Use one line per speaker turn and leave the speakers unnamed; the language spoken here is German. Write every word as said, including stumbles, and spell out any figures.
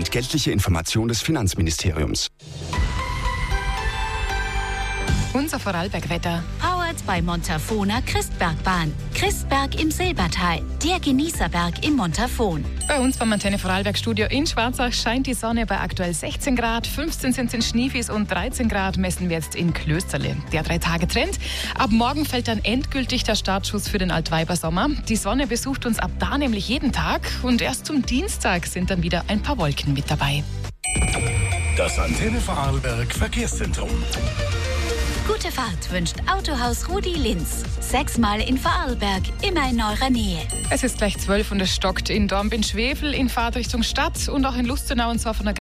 Entgeltliche Information des Finanzministeriums.
Unser Vorarlbergwetter.
Powered bei Montafona Christbergbahn. Christberg im Silbertal. Der Genießerberg im Montafon.
Bei uns beim Antenne Vorarlberg Studio in Schwarzach scheint die Sonne bei aktuell sechzehn Grad, fünfzehn sind es in Schneewies und dreizehn Grad messen wir jetzt in Klösterle. Der Drei-Tage-Trend. Ab morgen fällt dann endgültig der Startschuss für den Altweibersommer. Die Sonne besucht uns ab da nämlich jeden Tag und erst zum Dienstag sind dann wieder ein paar Wolken mit dabei.
Das Antenne Vorarlberg Verkehrszentrum.
Gute Fahrt wünscht Autohaus Rudi Linz. Sechsmal in Vorarlberg, immer in eurer Nähe.
Es ist gleich zwölf und es stockt in Dornbirn-Schwefel in Fahrtrichtung Stadt und auch in Lustenau und zwar von der